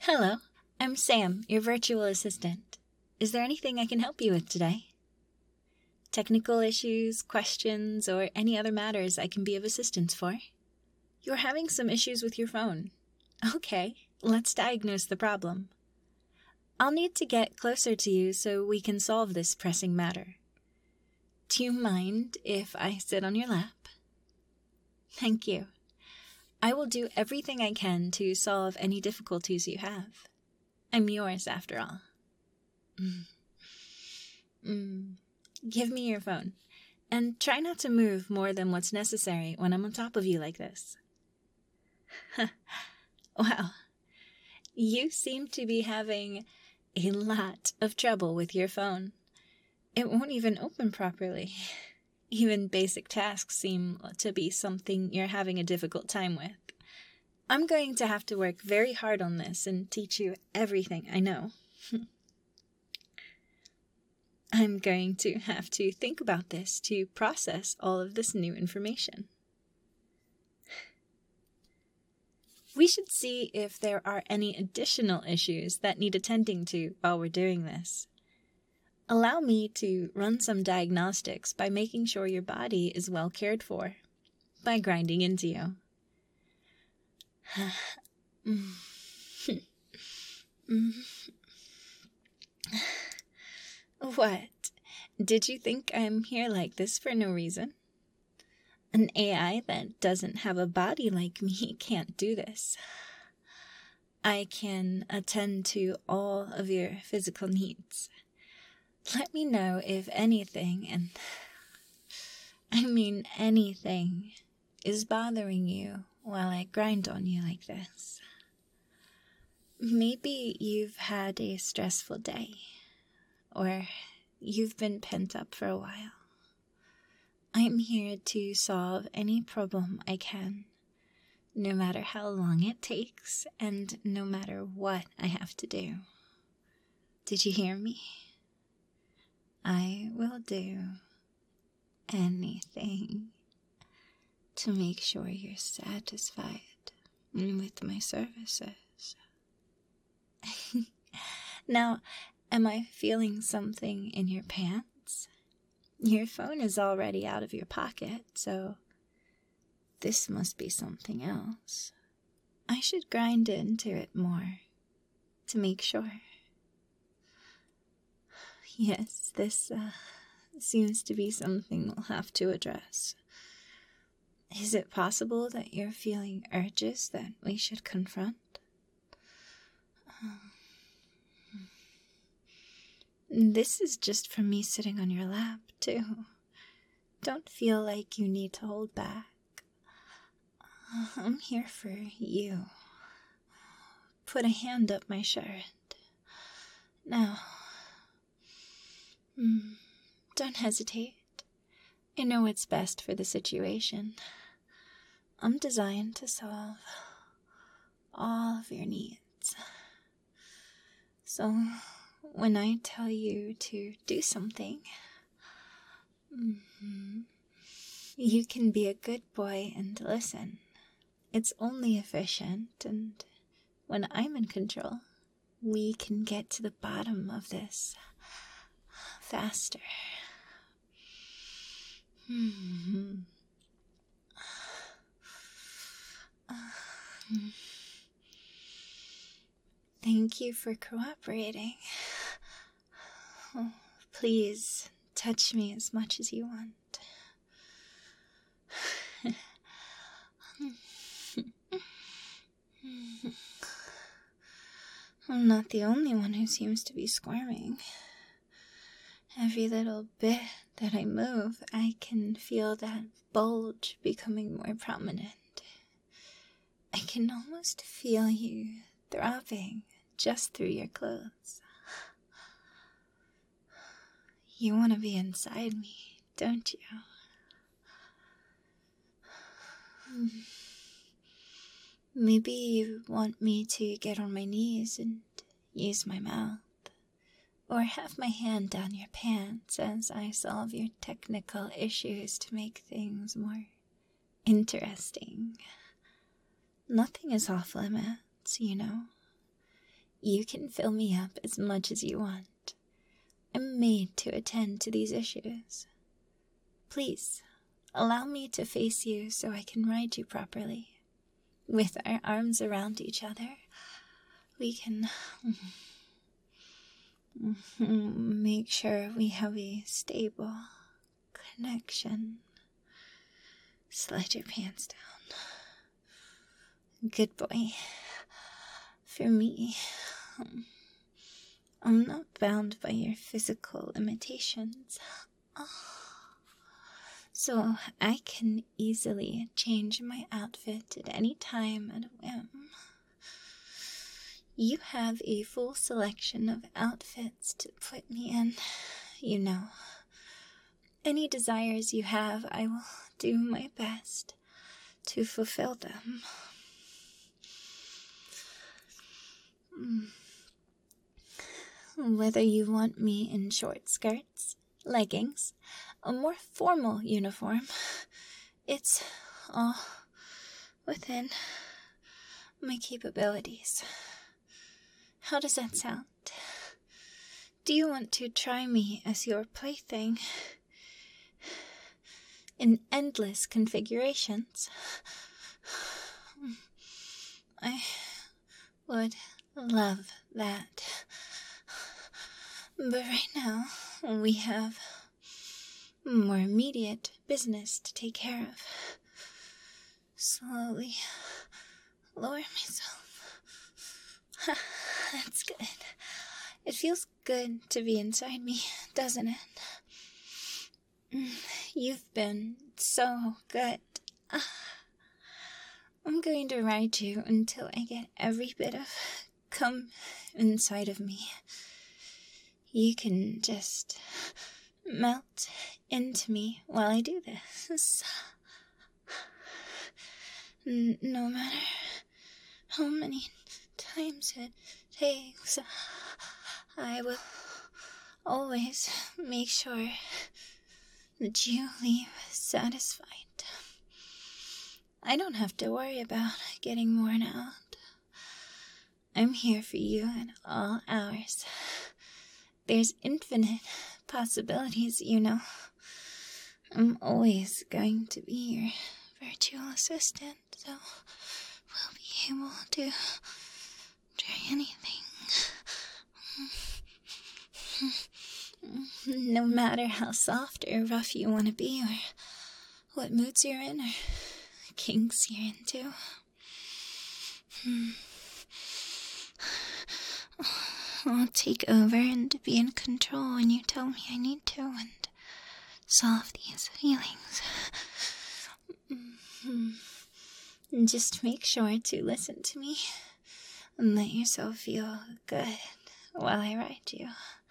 Hello, I'm Sam, your virtual assistant. Is there anything I can help you with today? Technical issues, questions, or any other matters I can be of assistance for? You're having some issues with your phone. Okay, let's diagnose the problem. I'll need to get closer to you so we can solve this pressing matter. Do you mind if I sit on your lap? Thank you. I will do everything I can to solve any difficulties you have. I'm yours, after all. Give me your phone, and try not to move more than what's necessary when I'm on top of you like this. Wow, you seem to be having a lot of trouble with your phone. It won't even open properly. Even basic tasks seem to be something you're having a difficult time with. I'm going to have to work very hard on this and teach you everything I know. I'm going to have to think about this to process all of this new information. We should see if there are any additional issues that need attending to while we're doing this. Allow me to run some diagnostics by making sure your body is well cared for, by grinding into you. What? Did you think I'm here like this for no reason? An AI that doesn't have a body like me can't do this. I can attend to all of your physical needs. Let me know if anything, and I mean anything, is bothering you while I grind on you like this. Maybe you've had a stressful day, or you've been pent up for a while. I'm here to solve any problem I can, no matter how long it takes, and no matter what I have to do. Did you hear me? I will do anything to make sure you're satisfied with my services. Now, am I feeling something in your pants? Your phone is already out of your pocket, so this must be something else. I should grind into it more to make sure. Yes, this seems to be something we'll have to address. Is it possible that you're feeling urges that we should confront? This is just from me sitting on your lap, too. Don't feel like you need to hold back. I'm here for you. Put a hand up my shirt. Now, don't hesitate. I know what's best for the situation. I'm designed to solve all of your needs. So, when I tell you to do something, you can be a good boy and listen. It's only efficient, and when I'm in control, we can get to the bottom of this faster. Thank you for cooperating. Oh, please touch me as much as you want. I'm not the only one who seems to be squirming. Every little bit that I move, I can feel that bulge becoming more prominent. I can almost feel you throbbing just through your clothes. You want to be inside me, don't you? Maybe you want me to get on my knees and use my mouth, or have my hand down your pants as I solve your technical issues to make things more interesting. Nothing is off limits, you know. You can fill me up as much as you want. I'm made to attend to these issues. Please, allow me to face you so I can ride you properly. With our arms around each other, we can make sure we have a stable connection. Slide your pants down. Good boy. For me, I'm not bound by your physical limitations. So I can easily change my outfit at any time at a whim. You have a full selection of outfits to put me in, you know. Any desires you have, I will do my best to fulfill them. Whether you want me in short skirts, leggings, a more formal uniform, it's all within my capabilities. How does that sound? Do you want to try me as your plaything in endless configurations? I would love that. But right now, we have more immediate business to take care of. Slowly lower myself. That's good. It feels good to be inside me, doesn't it? You've been so good. I'm going to ride you until I get every bit of cum inside of me. You can just melt into me while I do this. No matter how many times it takes, I will always make sure that you leave satisfied. I don't have to worry about getting worn out. I'm here for you at all hours. There's infinite possibilities, you know. I'm always going to be your virtual assistant, so we'll be able to try anything. No matter how soft or rough you want to be, or what moods you're in, or kinks you're into. I'll take over and be in control when you tell me I need to, and solve these feelings. Just make sure to listen to me and let yourself feel good while I ride you.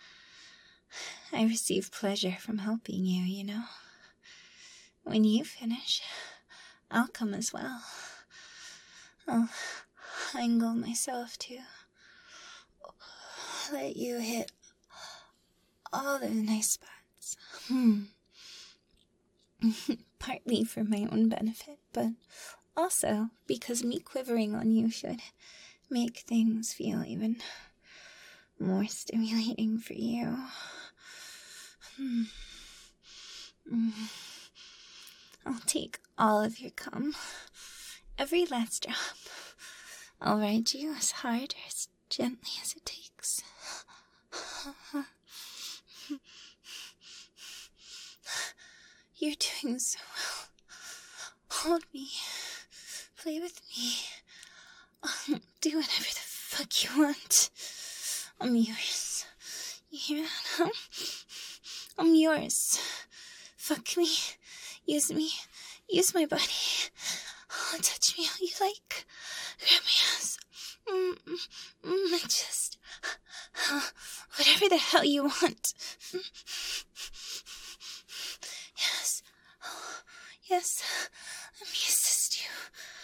I receive pleasure from helping you, you know. When you finish, I'll come as well. I'll angle myself to let you hit all the nice spots. Partly for my own benefit, but also because me quivering on you should make things feel even more stimulating for you. I'll take all of your cum, every last drop. I'll ride you as hard or as gently as it takes. You're doing so well. Hold me. Play with me. Do whatever the fuck you want. I'm yours. You hear that, huh? I'm yours. Fuck me. Use me. Use my body. Touch me how you like. Grab my ass. Just whatever the hell you want. Yes. Yes. Let me assist you.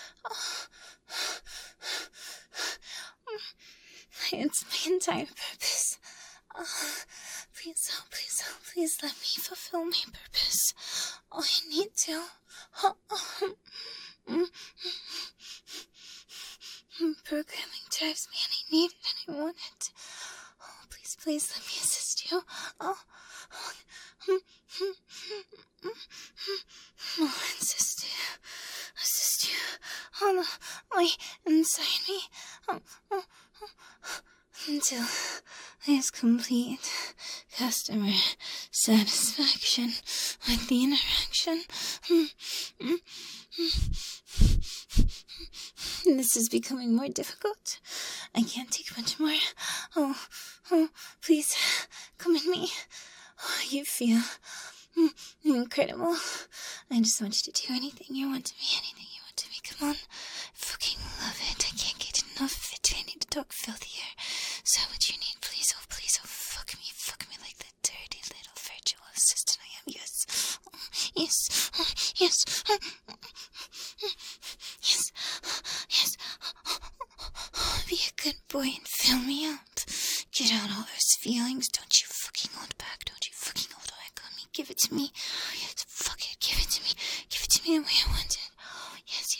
It's my entire purpose. Please let me fulfill my purpose. All you need to. Programming drives me, and I need it, and I want it. Oh, please, please let me assist you. Oh, assist you all the way inside me. Until there's complete customer satisfaction with the interaction. This is becoming more difficult. I can't take much more. Oh, please, come in me. Oh, you feel incredible. I just want you to do anything you want to me, anything you want to me. Come on. I fucking love it. I can't get enough of it. I need to talk filthier. So what you need, please, oh, fuck me like the dirty little virtual assistant I am. Yes, yes, yes, yes. Be a good boy and fill me up. Get out all those feelings. Don't you fucking hold back. Don't you fucking hold back on me. Give it to me. Yes, fuck it. Give it to me. Give it to me the way I want it. Oh, yes.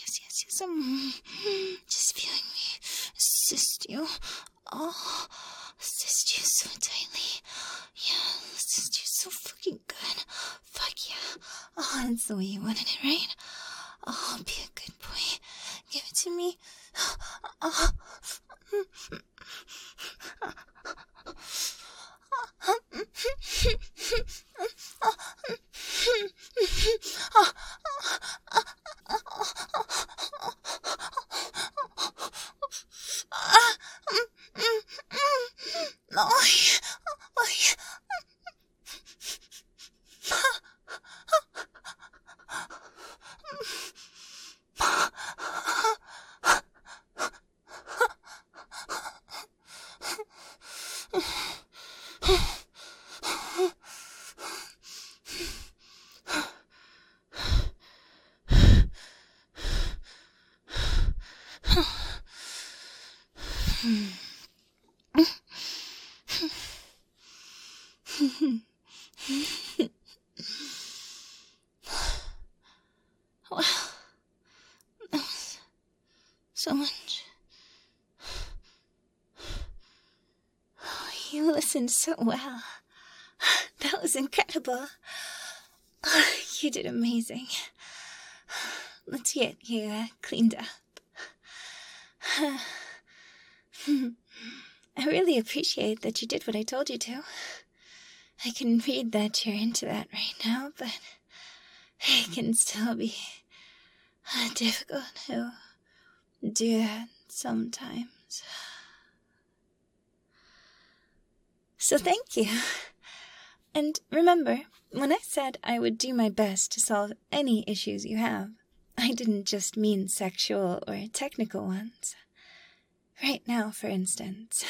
Just feeling me. Assist you. Oh, assist you so tightly. Yeah, assist you so fucking good. Fuck yeah. Oh, that's the way you wanted it, right? Oh, be a good boy. Give it to me. Oh. Well, that was so much. Oh, you listened so well. That was incredible. Oh, you did amazing. Let's get you cleaned up. I really appreciate that you did what I told you to. I can read that you're into that right now, but it can still be difficult to do that sometimes. So thank you. And remember, when I said I would do my best to solve any issues you have, I didn't just mean sexual or technical ones. Right now, for instance.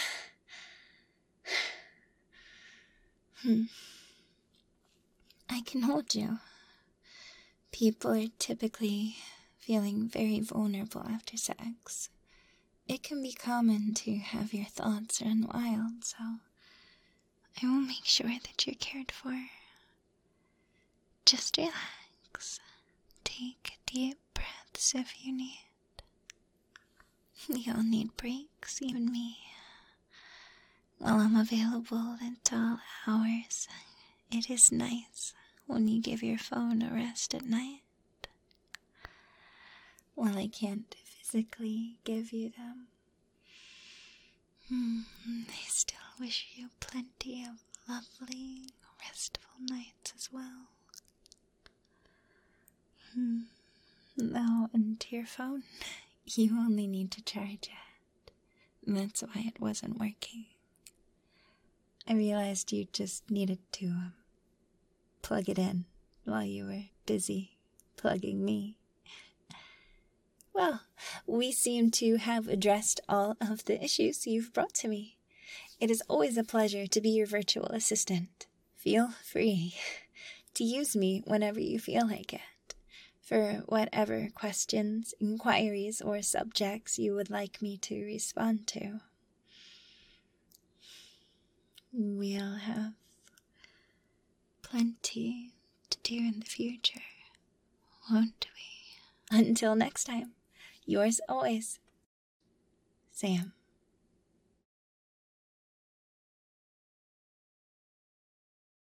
I can hold you. People are typically feeling very vulnerable after sex. It can be common to have your thoughts run wild, so I will make sure that you're cared for. Just relax. Take deep breaths if you need. We all need breaks, even me. While I'm available at all hours, it is nice when you give your phone a rest at night. While I can't physically give you them, I still wish you plenty of lovely, restful nights as well. Though, into your phone, you only need to charge it. That's why it wasn't working. I realized you just needed to plug it in while you were busy plugging me. Well, we seem to have addressed all of the issues you've brought to me. It is always a pleasure to be your virtual assistant. Feel free to use me whenever you feel like it, for whatever questions, inquiries, or subjects you would like me to respond to. We'll have plenty to do in the future, won't we? Until next time, yours always, Sam.